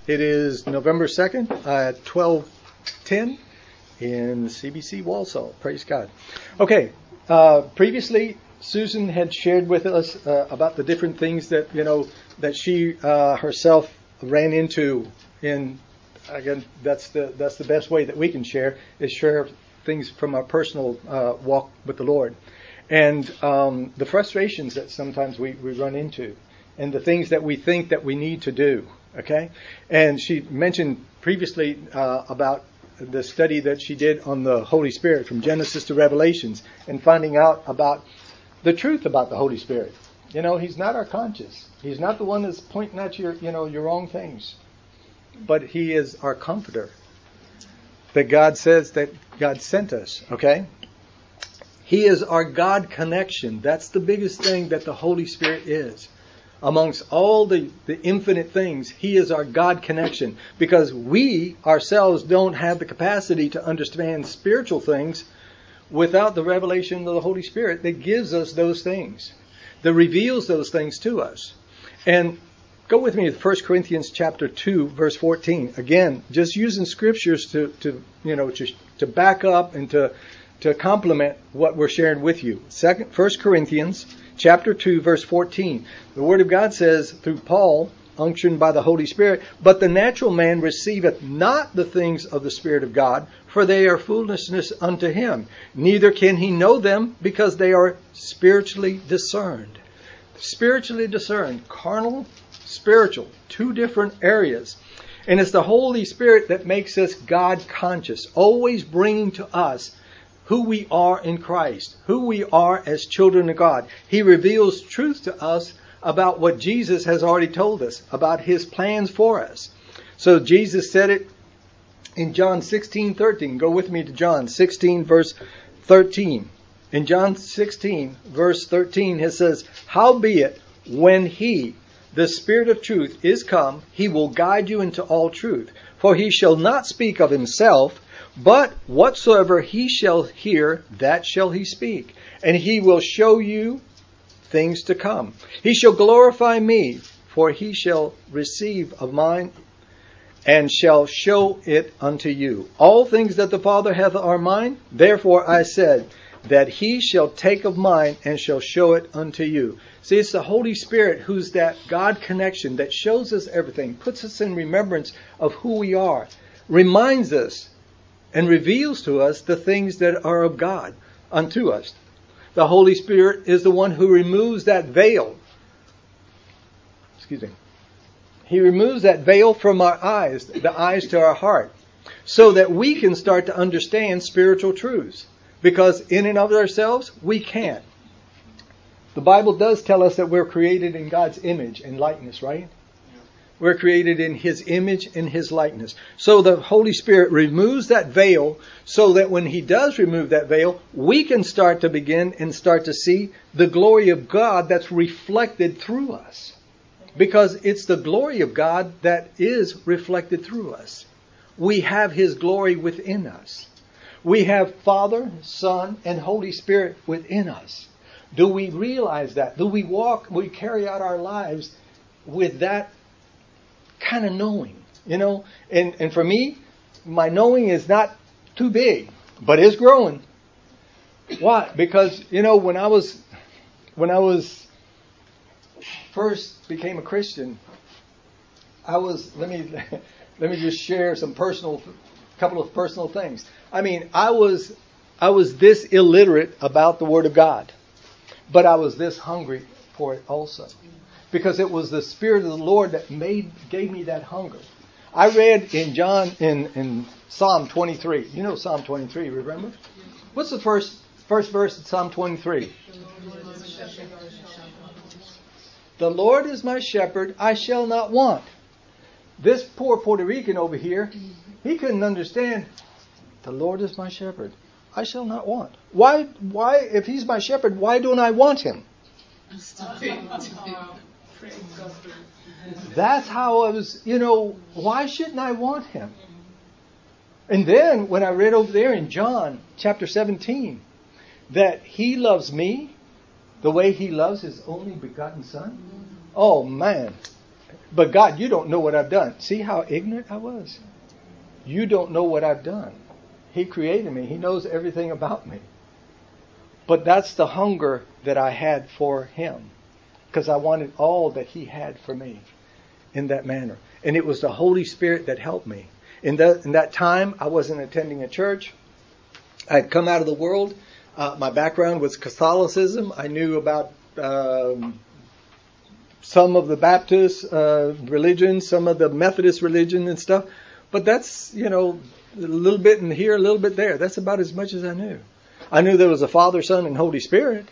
It is November 2nd at 12:10 in CBC Walsall. Praise God. Okay, previously Susan had shared with us about the different things that, that she herself ran into in, again, that's the best way that we can share, is share things from our personal walk with the Lord. And the frustrations that sometimes we run into, and the things that we think that we need to do. Okay? And she mentioned previously about the study that she did on the Holy Spirit from Genesis to Revelations, and finding out about the truth about the Holy Spirit. He's not our conscience. He's not the one that's pointing at your wrong things. But He is our comforter. That God says that God sent us. Okay? He is our God connection. That's the biggest thing that the Holy Spirit is. Amongst all the infinite things, He is our God connection. Because we ourselves don't have the capacity to understand spiritual things without the revelation of the Holy Spirit that gives us those things, that reveals those things to us. And go with me to 1 Corinthians chapter 2, verse 14. Again, just using scriptures to back up and to complement what we're sharing with you. 1 Corinthians chapter 2, verse 14. The Word of God says, through Paul, unctioned by the Holy Spirit, "But the natural man receiveth not the things of the Spirit of God, for they are foolishness unto him. Neither can he know them, because they are spiritually discerned." Spiritually discerned. Carnal, spiritual. Two different areas. And it's the Holy Spirit that makes us God conscious, always bringing to us who we are in Christ, who we are as children of God. He reveals truth to us about what Jesus has already told us, about His plans for us. So Jesus said it in John 16:13. Go with me to John 16, verse 13. In John 16, verse 13, it says, "Howbeit, when He, the Spirit of truth, is come, He will guide you into all truth. For He shall not speak of Himself, but whatsoever He shall hear, that shall He speak. And He will show you things to come. He shall glorify Me, for He shall receive of mine, and shall show it unto you. All things that the Father hath are mine. Therefore I said, that He shall take of mine, and shall show it unto you." See, it's the Holy Spirit who's that God connection that shows us everything, puts us in remembrance of who we are, reminds us, and reveals to us the things that are of God unto us. The Holy Spirit is the one who removes that veil. He removes that veil from our eyes, the eyes to our heart, so that we can start to understand spiritual truths. Because in and of ourselves, we can't. The Bible does tell us that we're created in God's image and likeness, right? We're created in His image and His likeness. So the Holy Spirit removes that veil, so that when He does remove that veil, we can start to begin and start to see the glory of God that's reflected through us. Because it's the glory of God that is reflected through us. We have His glory within us. We have Father, Son, and Holy Spirit within us. Do we realize that? Do we carry out our lives with that kind of knowing? And for me, my knowing is not too big, but it's growing. Why? Because, when I was first became a Christian, let me just share couple of personal things. I was this illiterate about the Word of God, but I was this hungry for it also, because it was the Spirit of the Lord that gave me that hunger. I read in Psalm 23. You know Psalm 23, remember? What's the first verse of Psalm 23? "The Lord is my shepherd, I shall not want." This poor Puerto Rican over here, he couldn't understand. The Lord is my shepherd, I shall not want. Why, if He's my shepherd, why don't I want Him? That's how I was, why shouldn't I want Him? And then when I read over there in John chapter 17, that He loves me the way He loves His only begotten Son. Oh man, But God, you don't know what I've done. See how ignorant I was? You don't know what I've done. He created me. He knows everything about me. But that's the hunger that I had for Him. Because I wanted all that He had for me in that manner. And it was the Holy Spirit that helped me. In that time, I wasn't attending a church. I had come out of the world. My background was Catholicism. I knew about some of the Baptist religion, some of the Methodist religion and stuff. But that's, a little bit in here, a little bit there. That's about as much as I knew. I knew there was a Father, Son, and Holy Spirit.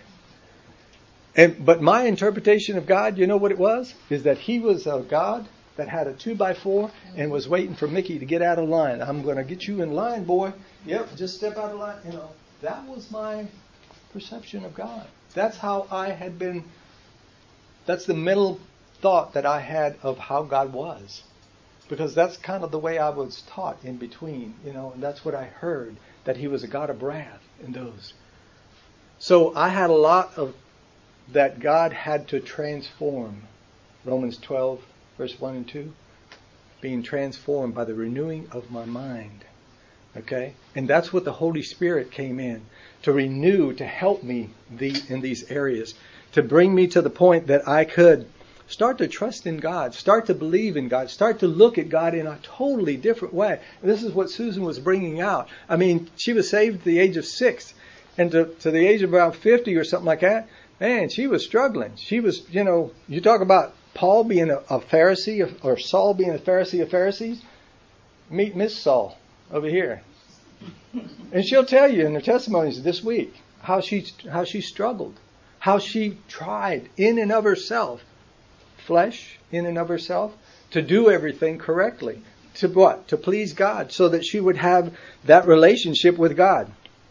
But my interpretation of God, you know what it was? Is that He was a God that had a 2x4 and was waiting for Mickey to get out of line. I'm going to get you in line, boy. Yep, just step out of line. That was my perception of God. That's how I had been. That's the mental thought that I had of how God was. Because that's kind of the way I was taught in between, and that's what I heard, that He was a God of wrath in those. So I had a lot of that God had to transform. Romans 12, verse 1 and 2. Being transformed by the renewing of my mind. Okay? And that's what the Holy Spirit came in to renew, to help me in these areas. To bring me to the point that I could start to trust in God, start to believe in God, start to look at God in a totally different way. And this is what Susan was bringing out. I mean, she was saved at the age of 6. And to the age of about 50 or something like that, man, she was struggling. She was, you talk about Paul being a Pharisee or Saul being a Pharisee of Pharisees. Meet Miss Saul over here. And she'll tell you in her testimonies this week how she struggled, how she tried in and of herself, flesh in and of herself, to do everything correctly. To what? To please God, so that she would have that relationship with God.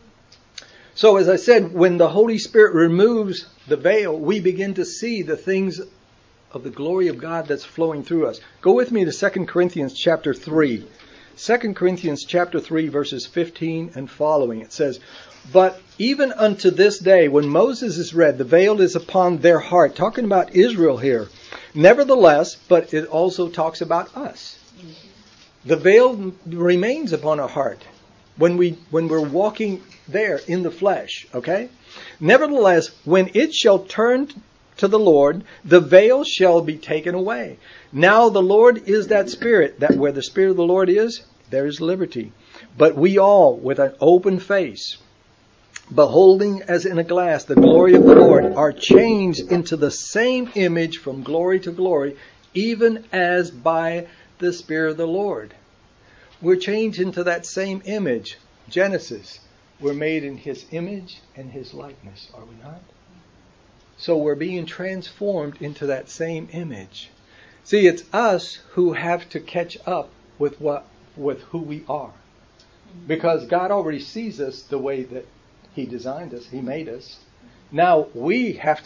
So as I said, when the Holy Spirit removes the veil, we begin to see the things of the glory of God that's flowing through us. Go with me to 2 Corinthians chapter 3. 2 Corinthians chapter 3 verses 15 and following. It says, "But even unto this day, when Moses is read, the veil is upon their heart." Talking about Israel here. "Nevertheless," but it also talks about us. The veil remains upon our heart when we're walking there in the flesh. Okay? "Nevertheless, when it shall turn to the Lord, the veil shall be taken away. Now the Lord is that Spirit, that where the Spirit of the Lord is, there is liberty. But we all, with an open face, beholding as in a glass the glory of the Lord, are changed into the same image from glory to glory, even as by the Spirit of the Lord." We're changed into that same image. Genesis. We're made in His image and His likeness, are we not? So we're being transformed into that same image. See, it's us who have to catch up with who we are. Because God already sees us the way that He designed us. He made us. Now we have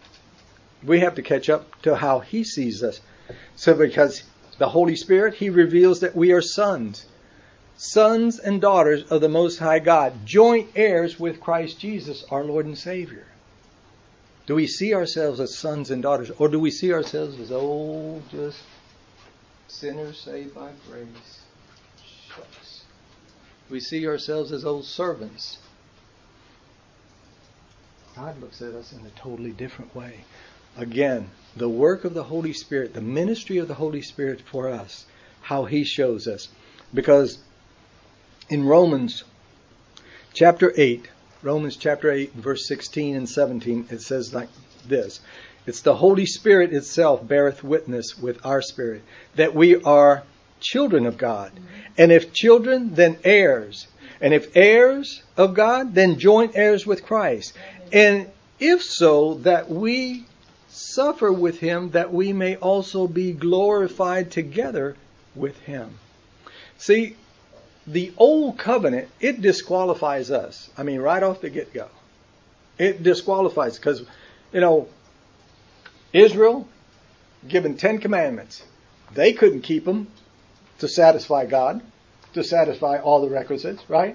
to catch up to how He sees us. So because the Holy Spirit, He reveals that we are sons. Sons and daughters of the Most High God. Joint heirs with Christ Jesus, our Lord and Savior. Do we see ourselves as sons and daughters? Or do we see ourselves as just sinners saved by grace? Shucks. Do we see ourselves as old servants? God looks at us in a totally different way. Again, the work of the Holy Spirit, the ministry of the Holy Spirit for us, how He shows us. Because in Romans chapter 8, verse 16 and 17, it says like this. It's the Holy Spirit itself beareth witness with our spirit that we are children of God. And if children, then heirs. And if heirs of God, then joint heirs with Christ. And if so, that we suffer with Him, that we may also be glorified together with Him. See, the old covenant, it disqualifies us. I mean, right off the get-go. It disqualifies because, Israel, given 10 commandments, they couldn't keep them to satisfy God, to satisfy all the requisites, right?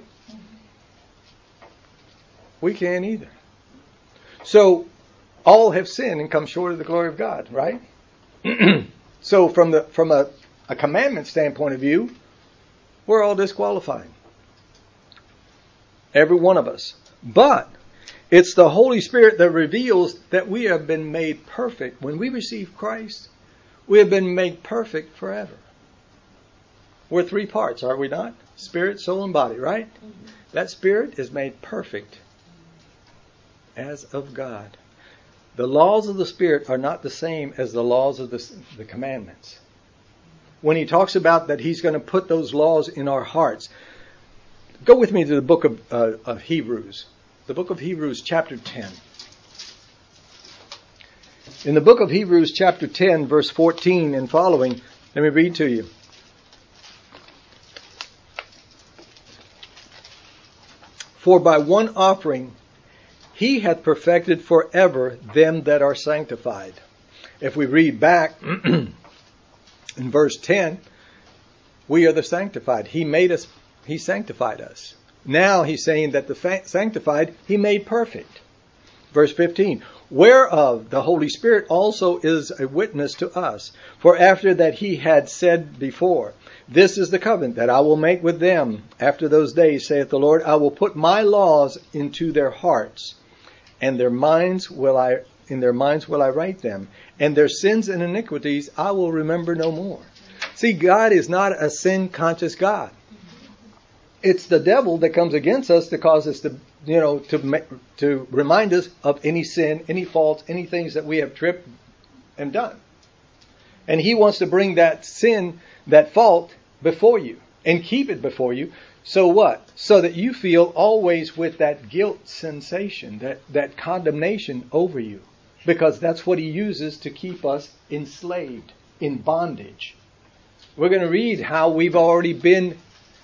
We can't either. So, all have sinned and come short of the glory of God, right? So from a commandment standpoint of view, we're all disqualified. Every one of us. But it's the Holy Spirit that reveals that we have been made perfect. When we receive Christ, we have been made perfect forever. We're three parts, are we not? Spirit, soul, and body, right? Mm-hmm. That spirit is made perfect as of God. The laws of the Spirit are not the same as the laws of the commandments. When he talks about that he's going to put those laws in our hearts, go with me to the book of Hebrews. The book of Hebrews chapter 10. In the book of Hebrews chapter 10 verse 14 and following, let me read to you. For by one offering he hath perfected forever them that are sanctified. If we read back in verse 10, we are the sanctified. He made us, he sanctified us. Now he's saying that the sanctified he made perfect. Verse 15, whereof the Holy Spirit also is a witness to us. For after that he had said before, this is the covenant that I will make with them after those days, saith the Lord. I will put my laws into their hearts, and in their minds will I write them, and their sins and iniquities I will remember no more. See, God is not a sin-conscious God. It's the devil that comes against us to cause us to remind us of any sin, any faults, any things that we have tripped and done. And he wants to bring that sin, that fault, before you and keep it before you. So what? So that you feel always with that guilt sensation, that condemnation over you. Because that's what he uses to keep us enslaved, in bondage. We're going to read how we've already been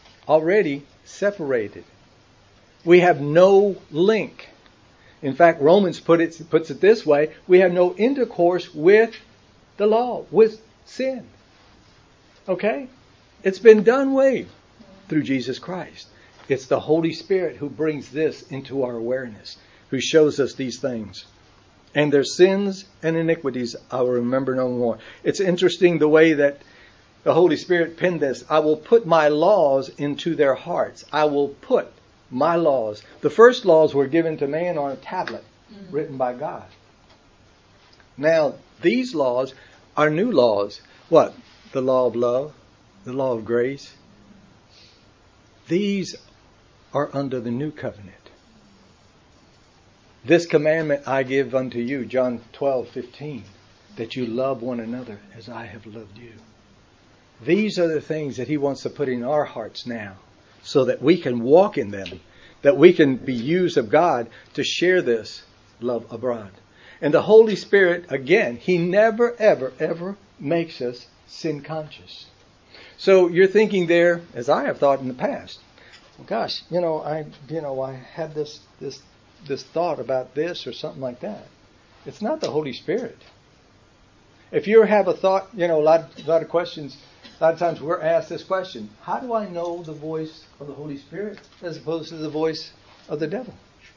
separated. We have no link. In fact, Romans puts it this way. We have no intercourse with the law, with sin. Okay? It's been done away through Jesus Christ. It's the Holy Spirit who brings this into our awareness, who shows us these things. And their sins and iniquities I will remember no more. It's interesting the way that the Holy Spirit penned this. I will put my laws into their hearts. I will put my laws. The first laws were given to man on a tablet written by God. Now, these laws are new laws. What? The law of love, the law of grace. These are under the new covenant. This commandment I give unto you, John 12:15, that you love one another as I have loved you. These are the things that he wants to put in our hearts now, so that we can walk in them, that we can be used of God to share this love abroad. And the Holy Spirit, again, he never, ever, ever makes us sin conscious. So you're thinking there, as I have thought in the past, well, gosh, I had this thought about this or something like that. It's not the Holy Spirit. If you have a thought, a lot of questions. A lot of times we're asked this question: how do I know the voice of the Holy Spirit as opposed to the voice of the devil?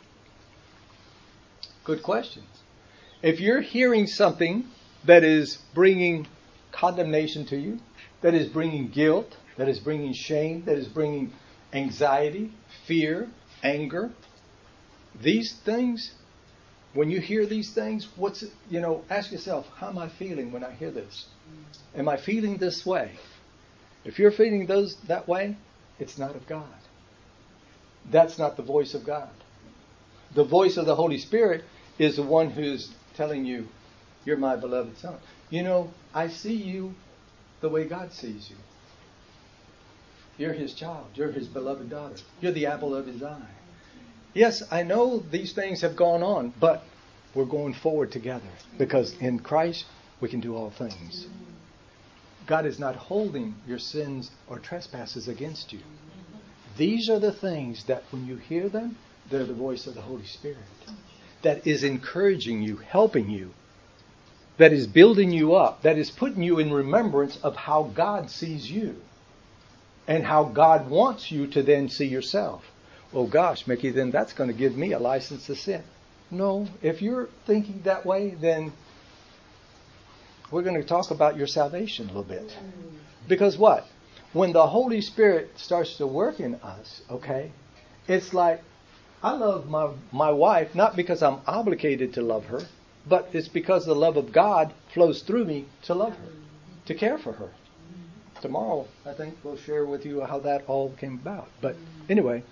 Good question. If you're hearing something that is bringing condemnation to you, that is bringing guilt, that is bringing shame, that is bringing anxiety, fear, anger, these things, when you hear these things, ask yourself, how am I feeling when I hear this? Am I feeling this way? If you're feeling that way, it's not of God. That's not the voice of God. The voice of the Holy Spirit is the one who's telling you, you're my beloved son. I see you the way God sees you. You're his child. You're his beloved daughter. You're the apple of his eye. Yes, I know these things have gone on, but we're going forward together because in Christ we can do all things. God is not holding your sins or trespasses against you. These are the things that when you hear them, they're the voice of the Holy Spirit that is encouraging you, helping you, that is building you up, that is putting you in remembrance of how God sees you and how God wants you to then see yourself. Oh gosh, Mickey, then that's going to give me a license to sin. No, if you're thinking that way, then we're going to talk about your salvation a little bit. Because what? When the Holy Spirit starts to work in us, okay, it's like I love my wife not because I'm obligated to love her, but it's because the love of God flows through me to love her, to care for her. Tomorrow, I think we'll share with you how that all came about. But anyway,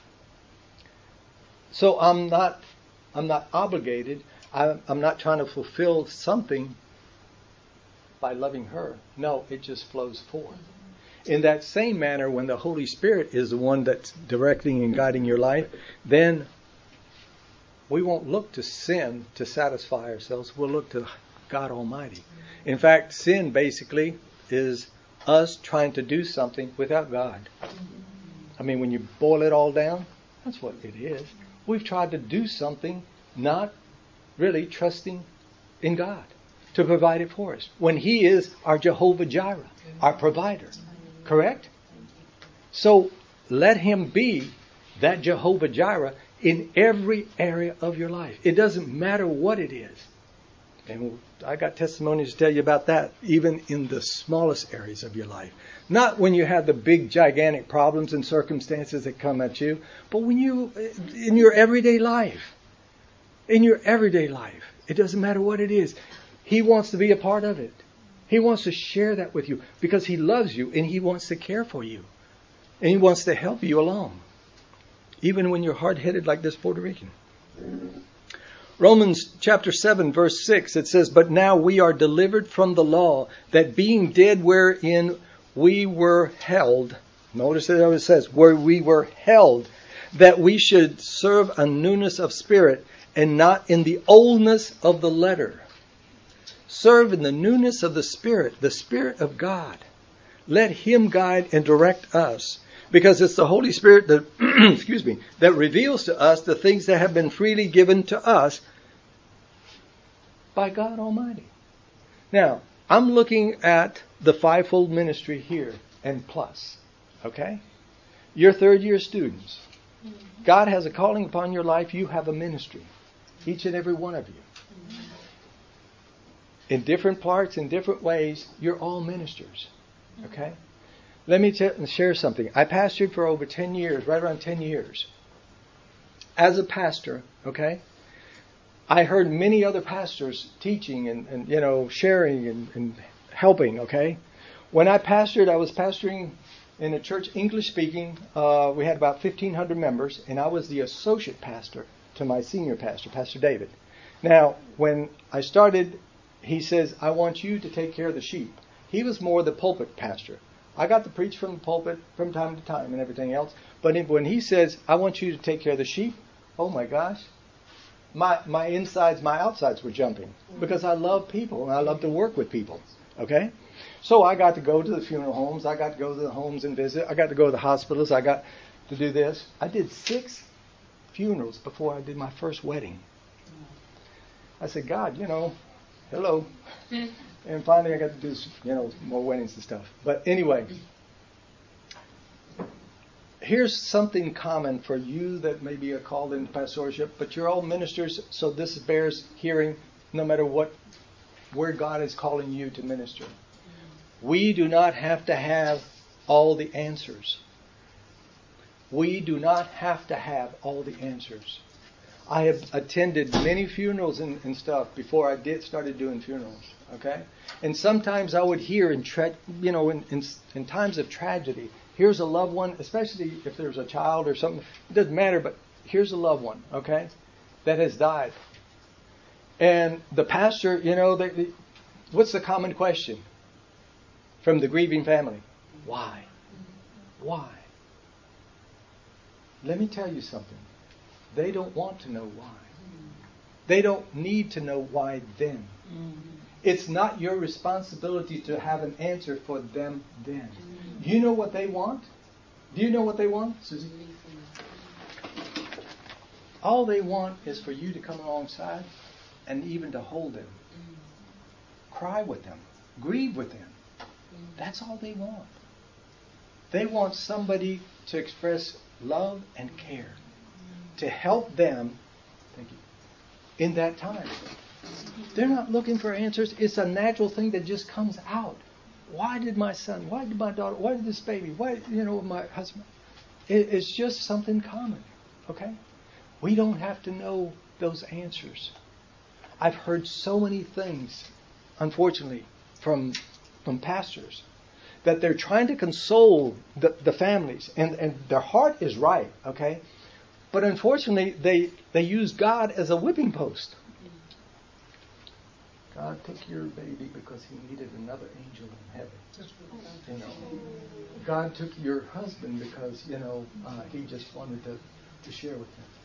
so I'm not obligated. I'm not trying to fulfill something by loving her. No, it just flows forth. In that same manner, when the Holy Spirit is the one that's directing and guiding your life, then we won't look to sin to satisfy ourselves. We'll look to God Almighty. In fact, sin basically is us trying to do something without God. I mean, when you boil it all down, that's what it is. We've tried to do something not really trusting in God to provide it for us, when He is our Jehovah Jireh, our provider. Correct? So let Him be that Jehovah Jireh in every area of your life. It doesn't matter what it is. And I got testimonies to tell you about that, even in the smallest areas of your life. Not when you have the big, gigantic problems and circumstances that come at you, but when you, in your everyday life. In your everyday life. It doesn't matter what it is. He wants to be a part of it. He wants to share that with you because He loves you and He wants to care for you. And He wants to help you along. Even when you're hard-headed like this Puerto Rican. Romans chapter 7 verse 6, it says, "But now we are delivered from the law, that being dead wherein we were held," notice that it says, where we were held, "that we should serve a newness of spirit and not in the oldness of the letter." Serve in the newness of the Spirit of God. Let Him guide and direct us. Because it's the Holy Spirit that, that reveals to us the things that have been freely given to us by God Almighty. Now, I'm looking at the fivefold ministry here and plus. Okay? You're third-year students. God has a calling upon your life. You have a ministry. Each and every one of you. In different parts, in different ways, you're all ministers. Okay? Let me share something. I pastored for over 10 years, right around 10 years. As a pastor, okay, I heard many other pastors teaching and sharing and helping, okay? When I pastored, I was pastoring in a church English speaking. We had about 1,500 members, and I was the associate pastor to my senior pastor, Pastor David. Now, when I started, he says, "I want you to take care of the sheep." He was more the pulpit pastor. I got to preach from the pulpit from time to time and everything else. But when he says, "I want you to take care of the sheep," oh my gosh, my insides, my outsides were jumping. Because I love people and I love to work with people. Okay? So I got to go to the funeral homes. I got to go to the homes and visit. I got to go to the hospitals. I got to do this. I did 6 funerals before I did my first wedding. I said, "God, hello." And finally I got to do, more weddings and stuff. But anyway, here's something common for you that maybe are called into pastorship, but you're all ministers, so this bears hearing no matter where God is calling you to minister. We do not have to have all the answers. We do not have to have all the answers. I have attended many funerals and stuff before I started doing funerals. Okay, and sometimes I would hear in times of tragedy, here's a loved one, especially if there's a child or something. It doesn't matter, but here's a loved one, okay, that has died. And the pastor, what's the common question from the grieving family? Why? Why? Let me tell you something. They don't want to know why. They don't need to know why then. It's not your responsibility to have an answer for them then. You know what they want? Do you know what they want, Susie? All they want is for you to come alongside and even to hold them. Cry with them. Grieve with them. That's all they want. They want somebody to express love and care. To help them, thank you, in that time. They're not looking for answers. It's a natural thing that just comes out. Why did my son? Why did my daughter? Why did this baby? Why, my husband? It's just something common, okay? We don't have to know those answers. I've heard so many things, unfortunately, from pastors that they're trying to console the families, and their heart is right, okay? But unfortunately, they use God as a whipping post. God took your baby because he needed another angel in heaven. God took your husband because, he just wanted to share with him.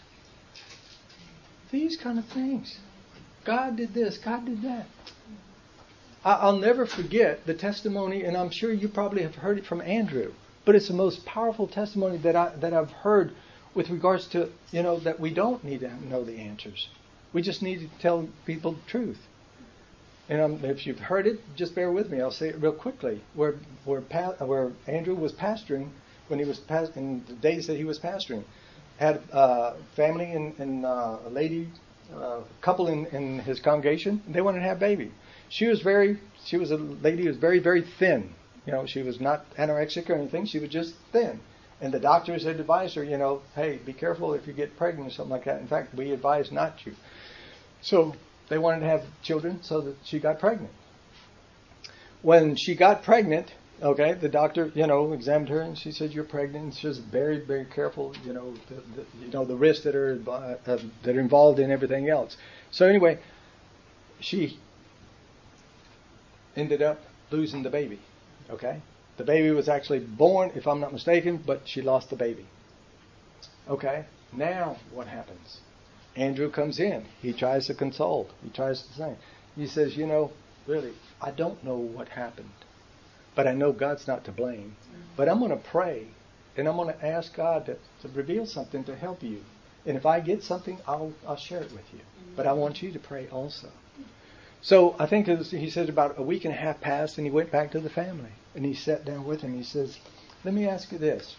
These kind of things. God did this, God did that. I'll never forget the testimony, and I'm sure you probably have heard it from Andrew, but it's the most powerful testimony that I've heard with regards to, that we don't need to know the answers. We just need to tell people the truth. And if you've heard it, just bear with me. I'll say it real quickly. Where Andrew was pastoring, when he was in the days that he was pastoring, had a family and a lady, couple in his congregation. They wanted to have a baby. She was a lady who was very, very thin. She was not anorexic or anything. She was just thin. And the doctors had advised her, hey, be careful if you get pregnant or something like that. In fact, we advise not to. So they wanted to have children, so that she got pregnant. When she got pregnant, okay, the doctor, examined her and she said, "You're pregnant." And she was very, very careful, the risks that are involved in everything else. So anyway, she ended up losing the baby. Okay, the baby was actually born, if I'm not mistaken, but she lost the baby. Okay, now what happens? Andrew comes in. He tries to console. He tries to say. He says, really, I don't know what happened, but I know God's not to blame. But I'm going to pray, and I'm going to ask God to reveal something to help you. And if I get something, I'll share it with you. But I want you to pray also. So I think he said about a week and a half passed, and he went back to the family. And he sat down with him. He says, let me ask you this.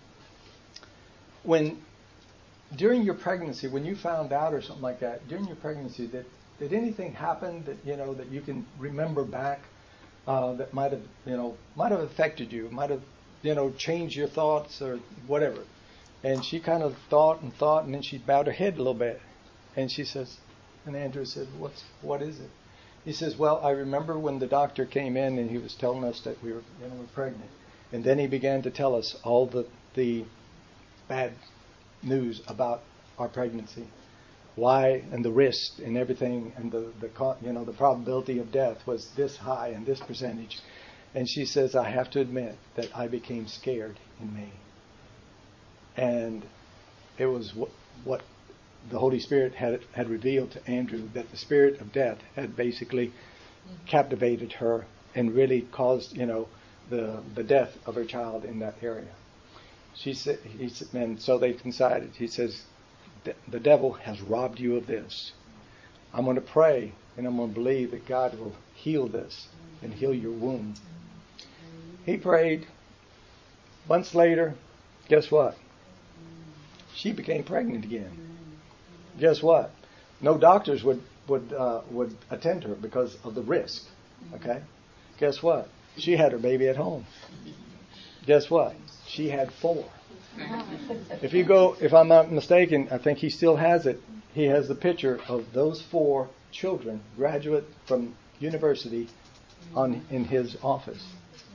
During your pregnancy, when you found out or something like that, during your pregnancy, did anything happen that that you can remember back that might have affected you, might have changed your thoughts or whatever? And she kind of thought, and then she bowed her head a little bit, and she says, and Andrew said, what is it? He says, well, I remember when the doctor came in and he was telling us that we were pregnant, and then he began to tell us all the bad news about our pregnancy, why, and the risk and everything, and the probability of death was this high and this percentage. And she says, I have to admit that I became scared in me. And it was what the Holy Spirit had revealed to Andrew, that the spirit of death had basically captivated her and really caused the death of her child in that area. She said, and so they decided. He says, the devil has robbed you of this. I'm going to pray, and I'm going to believe that God will heal this and heal your wound. He prayed. Months later, guess what? She became pregnant again. Guess what? No doctors would attend to her because of the risk. Okay? Guess what? She had her baby at home. Guess what? She had 4. If I'm not mistaken, I think he still has it. He has the picture of those 4 children, graduate from university, in his office.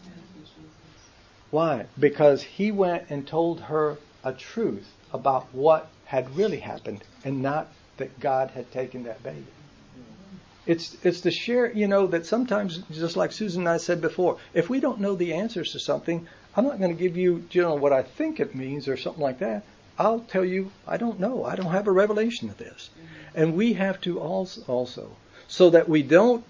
Why? Because he went and told her a truth about what had really happened, and not that God had taken that baby. It's the share, that sometimes, just like Susan and I said before, if we don't know the answers to something, I'm not going to give you, what I think it means or something like that. I'll tell you, I don't know. I don't have a revelation of this. And we have to also, so that we don't,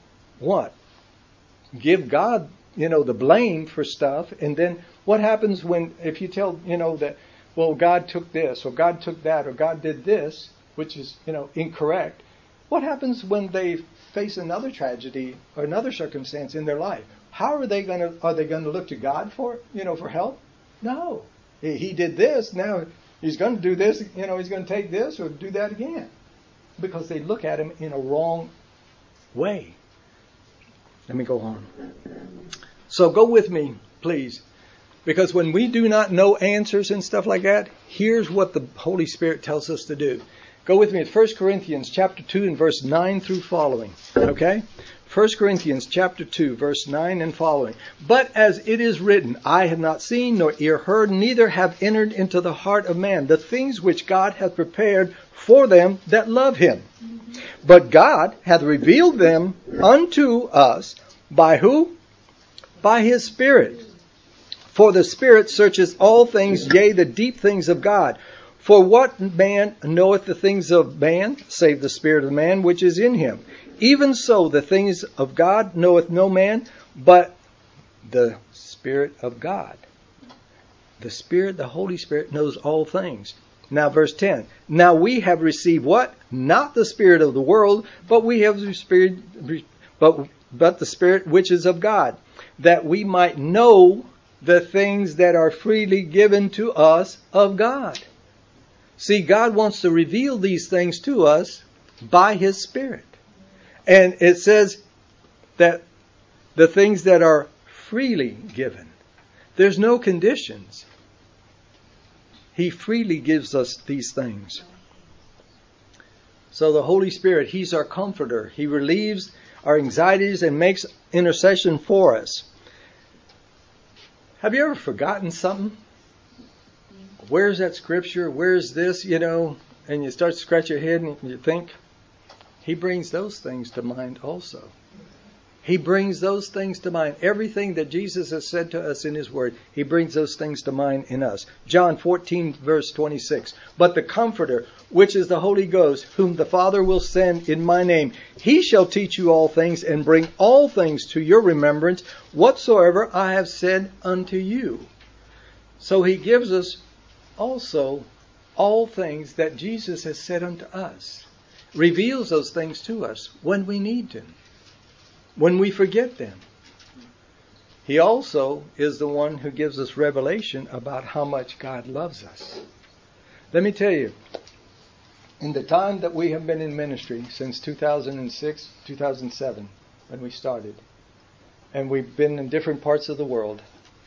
give God, the blame for stuff. And then what happens if you tell, that, well, God took this, or God took that, or God did this, which is, incorrect. What happens when they face another tragedy or another circumstance in their life? How are they going to look to God for help? No. He did this. Now he's going to do this. He's going to take this or do that again. because they look at him in a wrong way. Let me go on. So go with me, please. Because when we do not know answers and stuff like that, here's what the Holy Spirit tells us to do. Go with me at 1 Corinthians chapter 2 and verse 9 through following. Okay? 1 Corinthians chapter 2, verse 9 and following. But as it is written, eye have not seen, nor ear heard, neither have entered into the heart of man the things which God hath prepared for them that love him. But God hath revealed them unto us by who? By his Spirit. For the Spirit searches all things, yea, the deep things of God. For what man knoweth the things of man, save the spirit of man which is in him? Even so, the things of God knoweth no man, but the Spirit of God. The Spirit, the Holy Spirit, knows all things. Now, verse 10. Now we have received what? Not the spirit of the world, but we have the Spirit, but the Spirit which is of God, that we might know the things that are freely given to us of God. See, God wants to reveal these things to us by his Spirit. And it says that the things that are freely given, there's no conditions. He freely gives us these things. So the Holy Spirit, he's our comforter. He relieves our anxieties and makes intercession for us. Have you ever forgotten something? Where's that scripture? Where's this? And you start to scratch your head and you think, he brings those things to mind also. He brings those things to mind. Everything that Jesus has said to us in his word, he brings those things to mind in us. John 14, verse 26. But the Comforter, which is the Holy Ghost, whom the Father will send in my name, he shall teach you all things and bring all things to your remembrance, whatsoever I have said unto you. So he gives us also all things that Jesus has said unto us. Reveals those things to us when we need them, when we forget them. He also is the one who gives us revelation about how much God loves us. Let me tell you, in the time that we have been in ministry since 2006, 2007, when we started, and we've been in different parts of the world,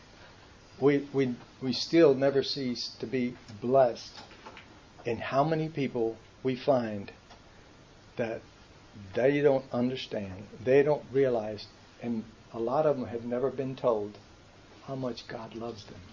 we still never cease to be blessed in how many people we find that they don't understand, they don't realize, and a lot of them have never been told how much God loves them.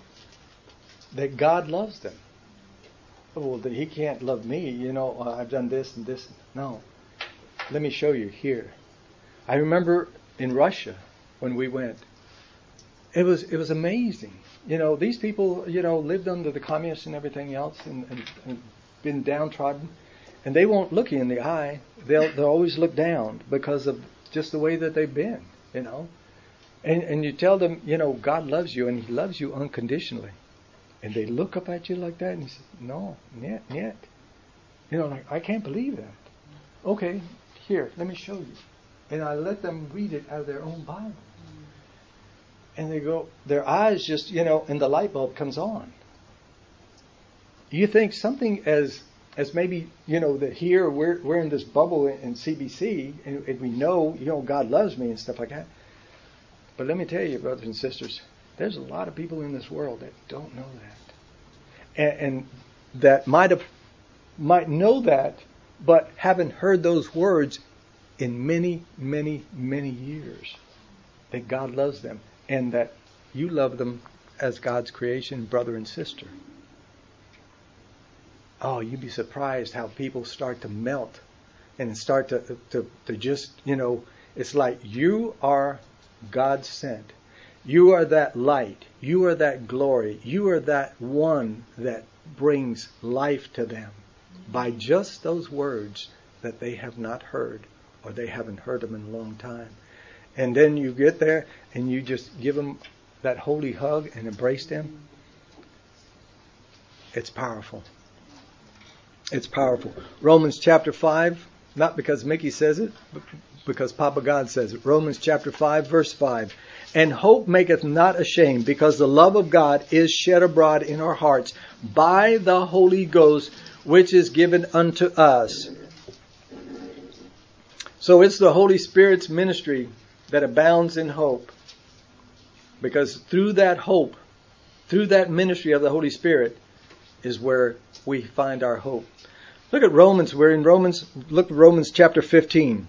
That God loves them. Well, that he can't love me, I've done this and this. No. Let me show you here. I remember in Russia when we went, it was amazing. These people, lived under the communists and everything else and been downtrodden. And they won't look you in the eye. They'll always look down because of just the way that they've been, And you tell them, God loves you and he loves you unconditionally. And they look up at you like that and you say, no, yet. I can't believe that. Okay, here, let me show you. And I let them read it out of their own Bible. And they go, their eyes just, and the light bulb comes on. You think something as maybe, that here we're in this bubble in CBC and we know, God loves me and stuff like that. But let me tell you, brothers and sisters, there's a lot of people in this world that don't know that. And that might know that, but haven't heard those words in many, many, many years. That God loves them and that you love them as God's creation, brother and sister. Oh, you'd be surprised how people start to melt and start to just, it's like you are God sent. You are that light. You are that glory. You are that one that brings life to them by just those words that they have not heard or they haven't heard them in a long time. And then you get there and you just give them that holy hug and embrace them. It's powerful. It's powerful. Romans chapter 5, not because Mickey says it, but because Papa God says it. Romans chapter 5, verse 5. And hope maketh not ashamed, because the love of God is shed abroad in our hearts by the Holy Ghost, which is given unto us. So it's the Holy Spirit's ministry that abounds in hope. Because through that hope, through that ministry of the Holy Spirit, is where we find our hope. Look at Romans. We're in Romans. Look at Romans chapter 15.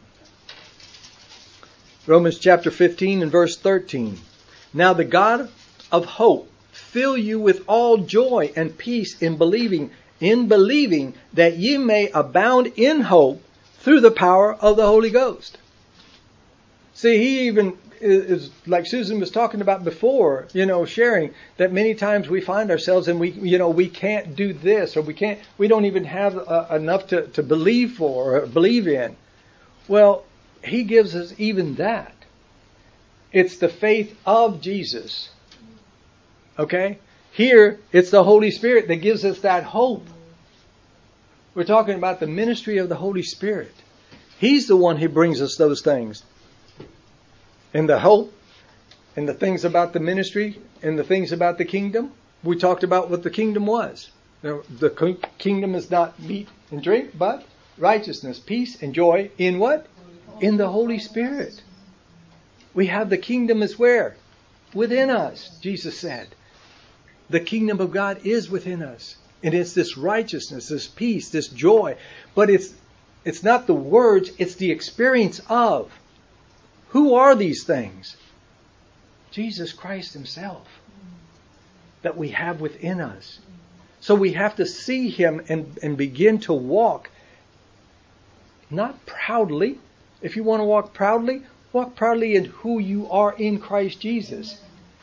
Romans chapter 15 and verse 13. Now the God of hope fill you with all joy and peace in believing that ye may abound in hope through the power of the Holy Ghost. See, he even is, like Susan was talking about before, sharing that many times we find ourselves and we can't do this, or we don't even have enough to believe for or believe in. Well, he gives us even that. It's the faith of Jesus. Okay? Here, it's the Holy Spirit that gives us that hope. We're talking about the ministry of the Holy Spirit. He's the one who brings us those things. And the hope, and the things about the ministry, and the things about the kingdom. We talked about what the kingdom was. The kingdom is not meat and drink, but righteousness, peace, and joy in what? In the Holy Spirit. We have the kingdom is where? Within us, Jesus said. The kingdom of God is within us. And it's this righteousness, this peace, this joy. But it's not the words, it's the experience of. Who are these things? Jesus Christ Himself. That we have within us. So we have to see Him and begin to walk. Not proudly. If you want to walk proudly in who you are in Christ Jesus.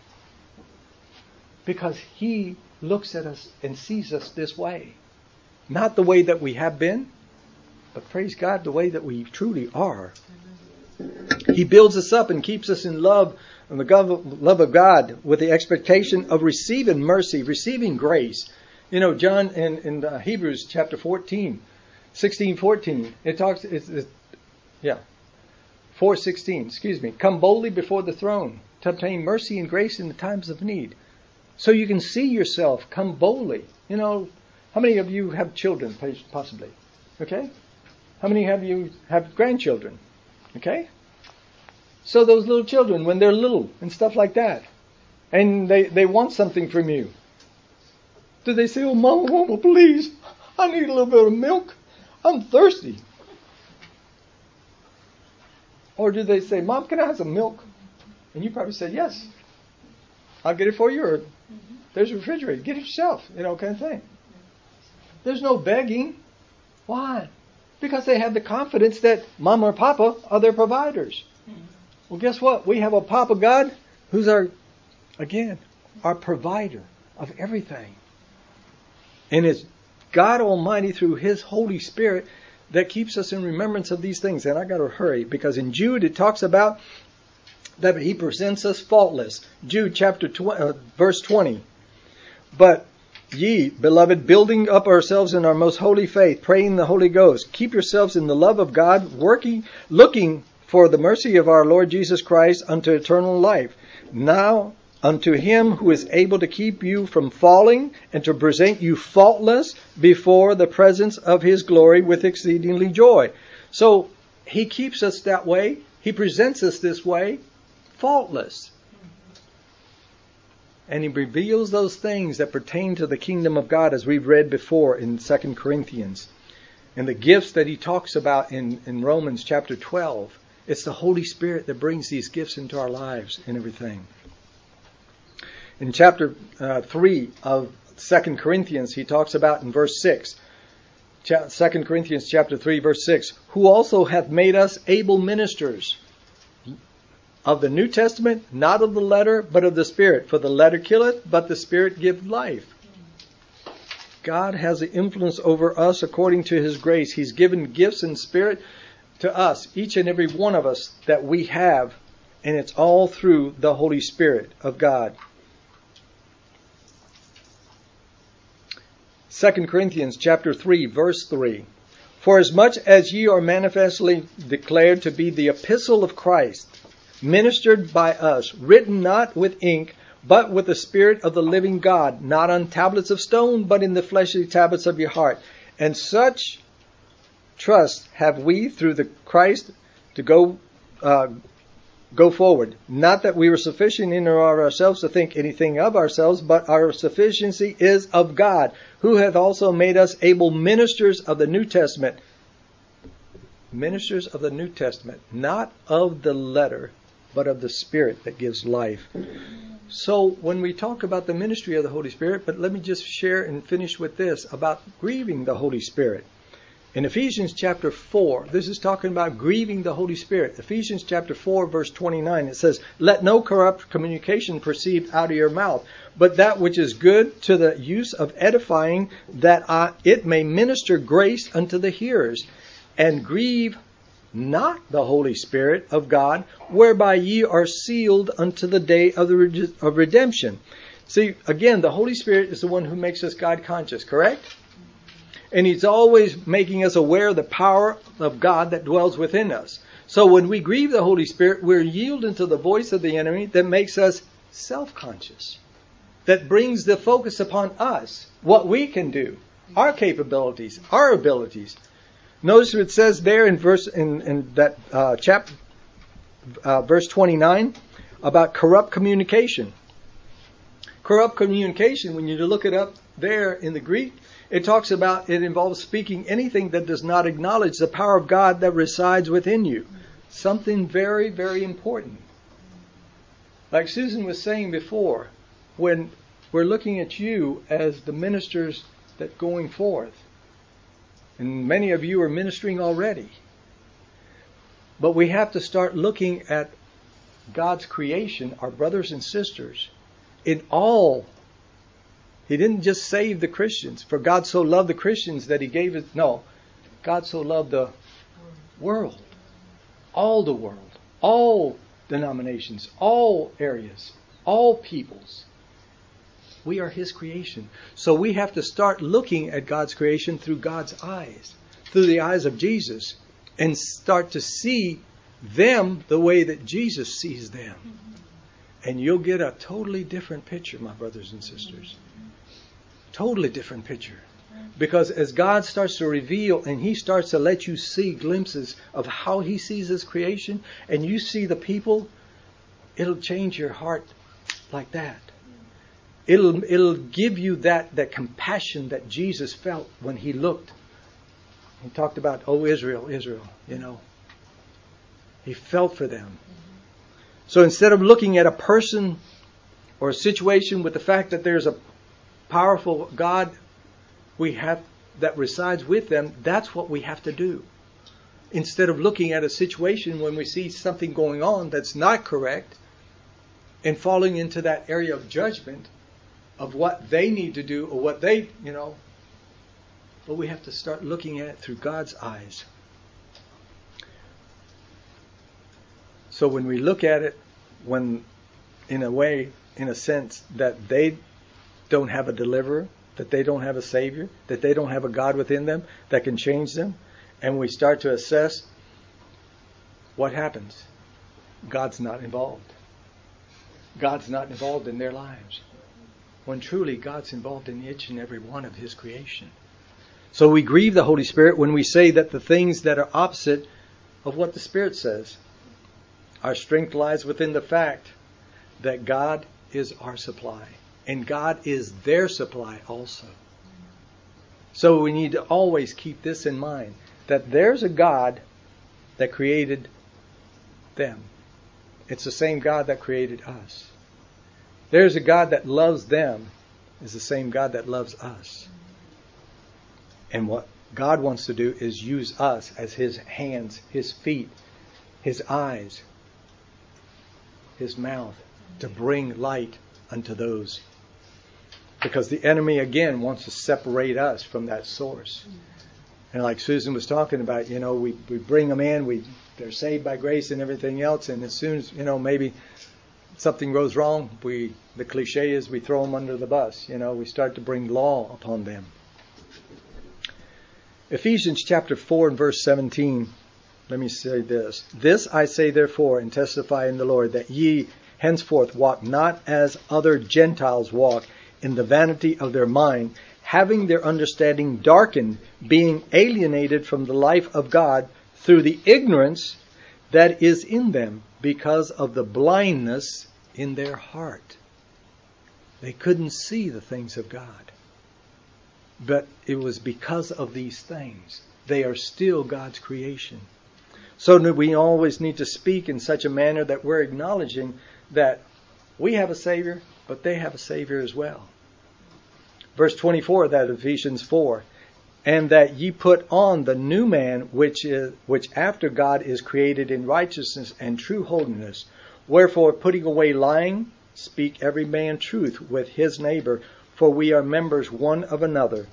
Because He looks at us and sees us this way. Not the way that we have been, but praise God, the way that we truly are. He builds us up and keeps us in love and the love of God with the expectation of receiving mercy, receiving grace. John in Hebrews chapter 16, 14, it talks, 4:16, come boldly before the throne to obtain mercy and grace in the times of need. So you can see yourself, come boldly. How many of you have children, possibly? Okay? How many of you have grandchildren? Okay? So those little children, when they're little and stuff like that, and they want something from you, do they say, oh, Mama, please, I need a little bit of milk. I'm thirsty. Or do they say, Mom, can I have some milk? And you probably say, yes. I'll get it for you, or there's a refrigerator. Get it yourself, kind of thing. There's no begging. Why? Because they have the confidence that Mama or Papa are their providers. Well, guess what? We have a Papa God who's our provider of everything. And it's God Almighty through His Holy Spirit that keeps us in remembrance of these things. And I got to hurry because in Jude it talks about that He presents us faultless. Jude chapter verse 20. But ye, beloved, building up ourselves in our most holy faith, praying the Holy Ghost, keep yourselves in the love of God, looking for the mercy of our Lord Jesus Christ unto eternal life. Now unto Him who is able to keep you from falling and to present you faultless before the presence of His glory with exceedingly joy. So He keeps us that way. He presents us this way, faultless. And He reveals those things that pertain to the kingdom of God, as we've read before in 2 Corinthians. And the gifts that He talks about in Romans chapter 12. It's the Holy Spirit that brings these gifts into our lives and everything. In chapter 3 of 2 Corinthians, he talks about in verse 6. 2 Corinthians chapter 3 verse 6. Who also hath made us able ministers of the New Testament, not of the letter, but of the Spirit. For the letter killeth, but the Spirit giveth life. God has an influence over us according to His grace. He's given gifts in Spirit to us, each and every one of us that we have. And it's all through the Holy Spirit of God. 2 Corinthians chapter 3 verse 3. For as much as ye are manifestly declared to be the epistle of Christ, ministered by us, written not with ink, but with the Spirit of the living God, not on tablets of stone, but in the fleshly tablets of your heart. And such trust have we through the Christ, to go forward. Not that we were sufficient in or of ourselves to think anything of ourselves, but our sufficiency is of God, who hath also made us able ministers of the New Testament. Ministers of the New Testament, not of the letter, but of the Spirit that gives life. So when we talk about the ministry of the Holy Spirit, but let me just share and finish with this about grieving the Holy Spirit. In Ephesians chapter 4, this is talking about grieving the Holy Spirit. Ephesians chapter 4, verse 29, it says, "Let no corrupt communication proceed out of your mouth, but that which is good to the use of edifying, that it may minister grace unto the hearers. And grieve not the Holy Spirit of God, whereby ye are sealed unto the day of redemption." See, again, the Holy Spirit is the one who makes us God conscious, correct? And He's always making us aware of the power of God that dwells within us. So when we grieve the Holy Spirit, we're yielding to the voice of the enemy that makes us self-conscious, that brings the focus upon us, what we can do, our capabilities, our abilities. Notice what it says there in verse 29 about corrupt communication. Corrupt communication, when you look it up there in the Greek, it talks about, it involves speaking anything that does not acknowledge the power of God that resides within you. Something very, very important. Like Susan was saying before, when we're looking at you as the ministers that going forth, and many of you are ministering already, but we have to start looking at God's creation, our brothers and sisters, in all. He didn't just save the Christians. For God so loved the Christians that He gave it. No. God so loved the world. All the world. All denominations. All areas. All peoples. We are His creation. So we have to start looking at God's creation through God's eyes. Through the eyes of Jesus. And start to see them the way that Jesus sees them. And you'll get a totally different picture, my brothers and sisters. Totally different picture. Because as God starts to reveal and He starts to let you see glimpses of how He sees His creation, and you see the people, it'll change your heart like that. It'll give you that compassion that Jesus felt when He looked. He talked about, "Oh, Israel, Israel," He felt for them. So instead of looking at a person or a situation with the fact that there's a powerful God we have that resides with them, that's what we have to do. Instead of looking at a situation when we see something going on that's not correct and falling into that area of judgment of what they need to do or what they, but we have to start looking at it through God's eyes. So when we look at it, in a sense that they don't have a deliverer, that they don't have a savior, that they don't have a God within them that can change them, and we start to assess, what happens? God's not involved. God's not involved in their lives. When truly God's involved in each and every one of His creation. So we grieve the Holy Spirit when we say that the things that are opposite of what the Spirit says. Our strength lies within the fact that God is our supply. And God is their supply also. So we need to always keep this in mind. That there's a God that created them. It's the same God that created us. There's a God that loves them. Is the same God that loves us. And what God wants to do is use us as His hands, His feet, His eyes, His mouth to bring light unto those. Because the enemy again wants to separate us from that source. And like Susan was talking about, we bring them in, they're saved by grace and everything else, and as soon as, maybe something goes wrong, the cliche is we throw them under the bus. We start to bring law upon them. Ephesians chapter 4 and verse 17. Let me say this. "This I say therefore and testify in the Lord, that ye henceforth walk not as other Gentiles walk, in the vanity of their mind, having their understanding darkened, being alienated from the life of God through the ignorance that is in them because of the blindness in their heart. They couldn't see the things of God. But it was because of these things. They are still God's creation. So we always need to speak in such a manner that we're acknowledging that we have a Savior, but they have a Savior as well. Verse 24 of that Ephesians 4. And that ye put on the new man, which after God is created in righteousness and true holiness. Wherefore, putting away lying, speak every man truth with his neighbor, for we are members one of another.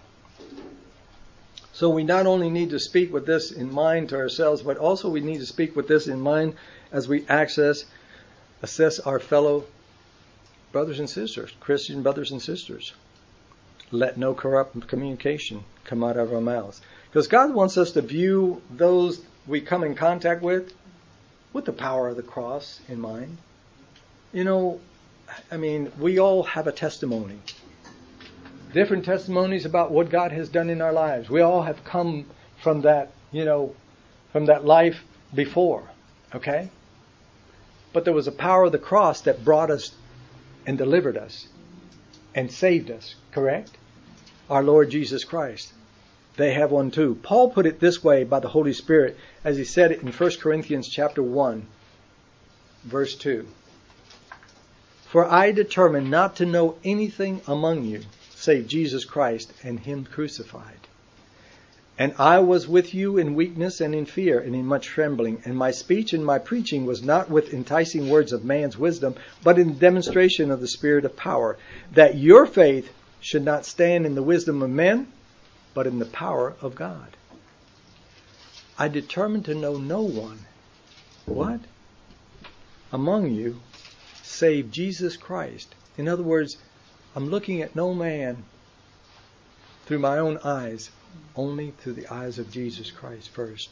So we not only need to speak with this in mind to ourselves, but also we need to speak with this in mind as we assess our fellow brothers and sisters, Christian brothers and sisters. Let no corrupt communication come out of our mouths. Because God wants us to view those we come in contact with the power of the cross in mind. You know, I mean, we all have a testimony. Different testimonies about what God has done in our lives. We all have come from that, from that life before. Okay? But there was a power of the cross that brought us and delivered us and saved us. Correct? Our Lord Jesus Christ. They have one too. Paul put it this way by the Holy Spirit as he said it in 1 Corinthians chapter 1, verse 2. For I determined not to know anything among you save Jesus Christ and Him crucified. And I was with you in weakness and in fear and in much trembling. And my speech and my preaching was not with enticing words of man's wisdom, but in demonstration of the Spirit of power, that your faith should not stand in the wisdom of men, but in the power of God. I determined to know no one. What? Among you, save Jesus Christ. In other words, I'm looking at no man through my own eyes, only through the eyes of Jesus Christ first.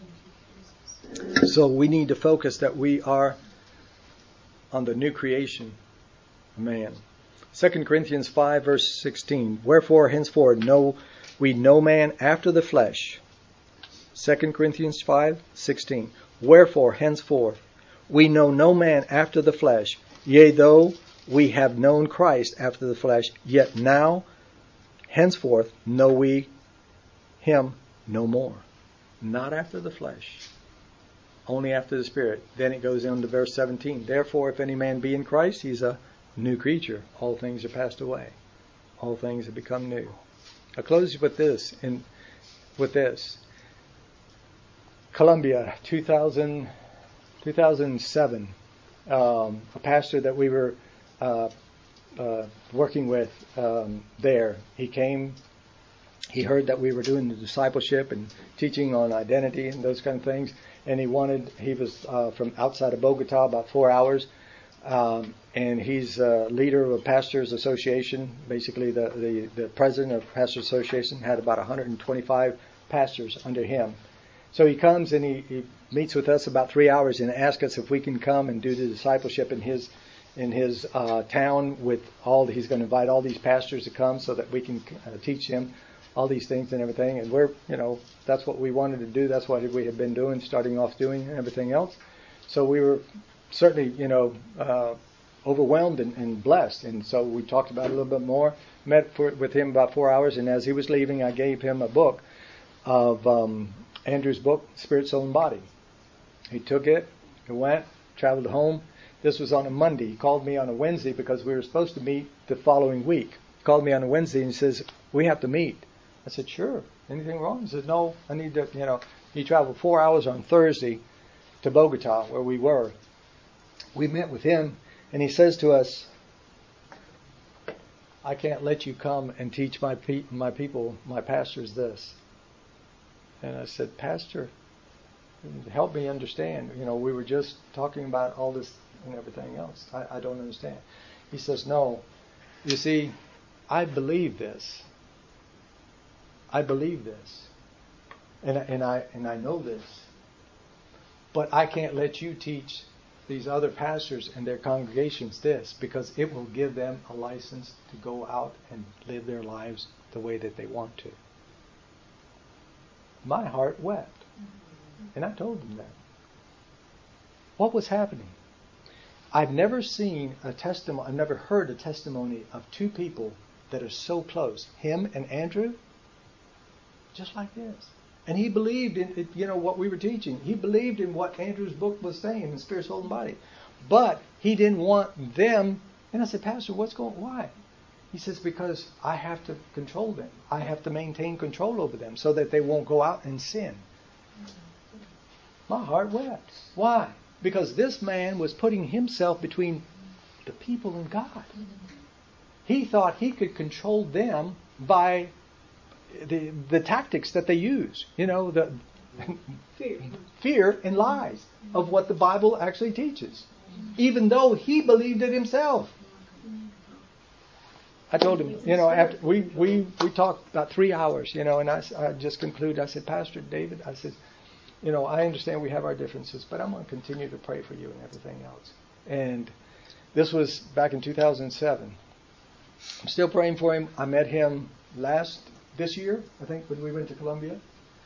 So we need to focus that we are on the new creation of man. 2 Corinthians 5 verse 16. Wherefore henceforth know we no man after the flesh. 2 Corinthians 5:16. Wherefore henceforth we know no man after the flesh. Yea, though we have known Christ after the flesh, yet now henceforth know we Him no more. Not after the flesh, only after the Spirit. Then it goes on to verse 17. Therefore, if any man be in Christ, he's a new creature. All things are passed away. All things have become new. I'll close with this. Columbia, 2007. A pastor that we were working with there. He came. He heard that we were doing the discipleship and teaching on identity and those kind of things. And he was from outside of Bogota, about 4 hours. And he's leader of a pastors association. Basically, the president of Pastors Association had about 125 pastors under him. So he comes and he meets with us about 3 hours and asks us if we can come and do the discipleship in his town with he's going to invite all these pastors to come so that we can teach them all these things and everything. And that's what we wanted to do. That's what we had been doing, starting off doing and everything else. So we were certainly, overwhelmed and blessed. And so we talked about it a little bit more, met with him about 4 hours. And as he was leaving, I gave him a book of Andrew's book, Spirit, Soul, and Body. He took it, he went, traveled home. This was on a Monday. He called me on a Wednesday because we were supposed to meet the following week. He called me on a Wednesday and he says, we have to meet. I said, sure. Anything wrong? He said, no, I need to, He traveled 4 hours on Thursday to Bogota, where we were. We met with him, and he says to us, I can't let you come and teach my people, my pastors, this. And I said, Pastor, help me understand. We were just talking about all this and everything else. I don't understand. He says, no, you see, I believe this. I believe this. And I know this. But I can't let you teach these other pastors and their congregations this, because it will give them a license to go out and live their lives the way that they want to. My heart wept. And I told them that. what was happening? I've never seen a testimony, I've never heard a testimony of two people that are so close. Him and Andrew, just like this. And he believed in it, what we were teaching. He believed in what Andrew's book was saying in Spirit, Soul, and Body. But he didn't want them. And I said, Pastor, why? He says, because I have to control them. I have to maintain control over them so that they won't go out and sin. My heart wept. Why? Because this man was putting himself between the people and God. He thought he could control them by the tactics that they use. The fear and lies of what the Bible actually teaches. Even though he believed it himself. I told him, after we talked about 3 hours, and I just concluded. I said, Pastor David, I said, I understand we have our differences, but I'm going to continue to pray for you and everything else. And this was back in 2007. I'm still praying for him. I met him this year, I think, when we went to Columbia.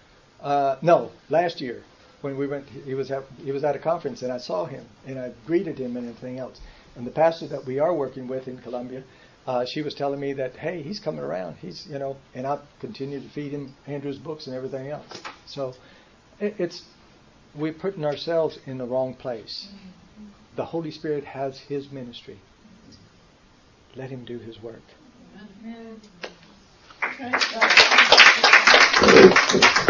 Last year when we went. He was at a conference, and I saw him, and I greeted him and everything else. And the pastor that we are working with in Columbia, she was telling me that, hey, he's coming around. He's, and I continue to feed him Andrew's books and everything else. So we're putting ourselves in the wrong place. The Holy Spirit has His ministry. Let Him do His work. Amen.